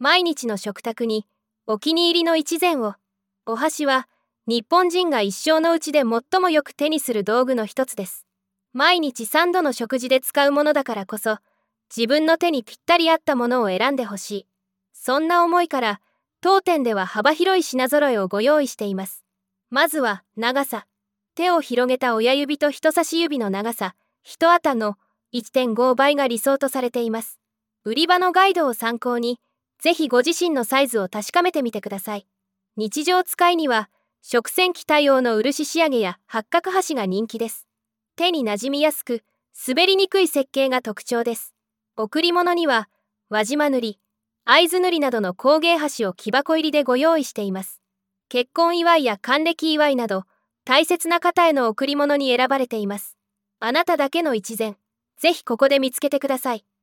毎日の食卓にお気に入りの一膳を。お箸は日本人が一生のうちで最もよく手にする道具の一つです。毎日3度の食事で使うものだからこそ、自分の手にぴったり合ったものを選んでほしい。そんな思いから、当店では幅広い品揃えをご用意しています。まずは長さ。手を広げた親指と人差し指の長さ、1肩の 1.5 倍が理想とされています。売り場のガイドを参考に、ぜひご自身のサイズを確かめてみてください。日常使いには、食洗機対応の漆仕上げや八角箸が人気です。手に馴染みやすく、滑りにくい設計が特徴です。贈り物には、輪島塗、会津塗などの工芸箸を木箱入りでご用意しています。結婚祝いや還暦祝いなど、大切な方への贈り物に選ばれています。あなただけの一膳、ぜひここで見つけてください。